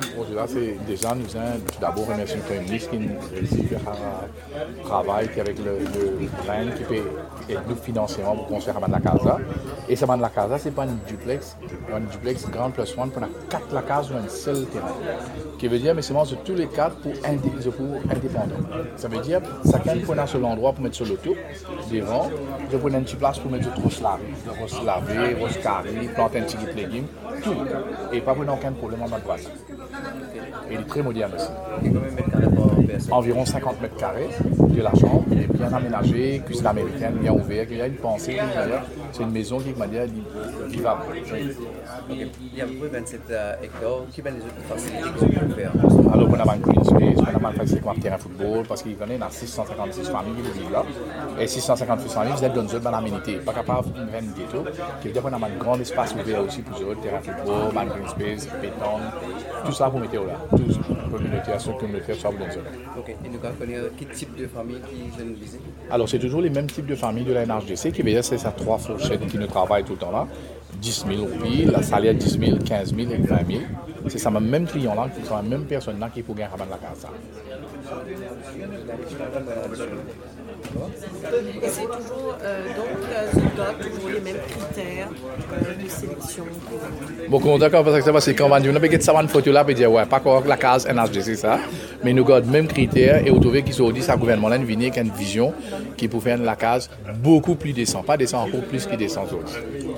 projet là, c'est déjà nous avons tout d'abord remercier le Premier ministre qui nous réussit à travailler avec le plan qui peut aider nous financièrement pour construire la casa. Et ça, la casa, c'est pas un duplex grand plus one pour 4 la casa ou un seul terrain. Qui veut dire, mais seulement sur tous les 4 pour indépendants. Ça veut dire, chacun peut un seul endroit pour mettre sur l'auto, devant, je prends une petite place pour mettre trop se laver, rose carré, planter un petit légumes, tout. Et pas pour aucun problème en mode voisin. Et il est très moderne aussi. Combien de mètres carrés par personne? Environ 50 mètres carrés de la chambre, il est bien aménagé, cuisine américaine, bien ouverte, il y a une pensée, c'est une maison qui est de manière vivable. Okay. Il y a à peu près 27 hectares. Qui viennent les autres facilités qu'on peut faire? Alors, on a un green space, on a un facilité comme un terrain de football, parce qu'il y a 656 familles qui vivent là. Et 656 familles, vous êtes dans une zone d'aménité. Pas capable de faire une ghetto. Qui veut dire qu'on a un grand espace ouvert aussi pour eux, terrain de football, un green space, pétanque, tout ça pour mettre là. Tout communautaire, sur communautaire, ça vous donne ça. Ok. Et nous allons connaître quel type de famille qui viennent visiter? Alors, c'est toujours les mêmes types de familles de la NHDC, qui veut dire c'est ça 3 fourchettes qui nous travaillent tout le temps là. 10 000 roupies, la salaire 10 000, 15 000 et 20 000. C'est ça, même client là, c'est la même personne là qui peut gagner la casa. Et c'est toujours, donc, toujours les mêmes critères de sélection. Bon, d'accord, parce que c'est quand on peut ça une photo là et dire, ouais, pas encore la case NHDC, ça, mais nous gardons les mêmes critères et vous trouvez qu'ils sont dit, ça gouvernement là, vient avec une vision qui peut faire la case beaucoup plus décent, pas décent encore plus qui descend aussi.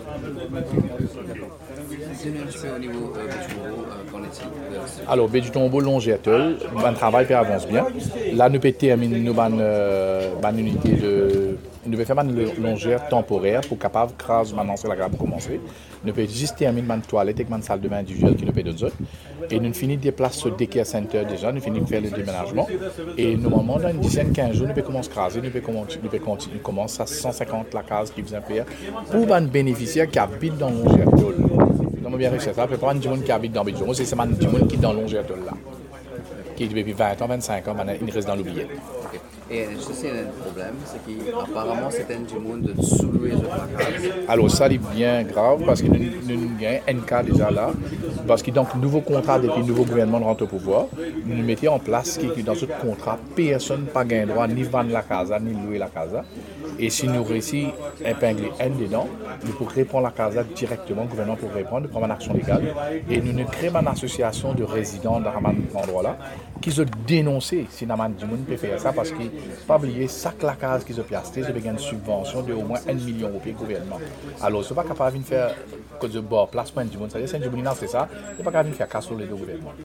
Au niveau du qu'en est-il? Alors, du tombeau Longétel, le travail avance bien. Là, nous pouvons terminer une unité de. Nous pouvons faire une longère temporaire pour capable, grâce maintenant, c'est la grave pour commencer. Nous pouvons juste terminer une toilette avec une salle de bain individuelle qui nous peut donner. Et nous finissons des places sur le daycare center déjà, nous finissons de faire le déménagement. Et normalement, dans une dizaine, 15 jours, nous pouvons commencer à craser, nous pouvons continuer, commencer à 150 la case qui vous a fait pour un bénéficiaire qui habite dans Longétel. Donc, bien réussi ça. Je ne peux pas dire qui habite dans Bédjon, c'est seulement des gens qui sont dans Longétel là. Qui depuis 20 ans, 25 ans, il reste dans l'oubliette. Okay. Et c'est un problème, c'est qu'apparemment c'était du monde de sous-louer la case. Alors ça c'est bien grave parce que nous avons un cas déjà là, parce que donc nouveau contrat depuis le nouveau gouvernement rentre au pouvoir, nous mettons en place qui dans ce contrat, personne n'a pas gain droit ni vendre la casa ni louer la casa. Et si nous réussissons à épingler un dedans, nous pourrons répondre la casa directement, le gouvernement pour répondre, prendre une action légale. Et nous créons une association de résidents dans cet endroit-là qui se dénoncé si nous peut faire ça parce qu'il ne faut pas oublier chaque la case qu'ils ont piasté, ils ont une subvention de au moins 1 million de gouvernement. Alors, ce n'est pas capable de faire que de bord place pour un du monde, c'est-à-dire c'est un du monde, c'est ça, il n'est pas capable de faire casse sur les deux gouvernements.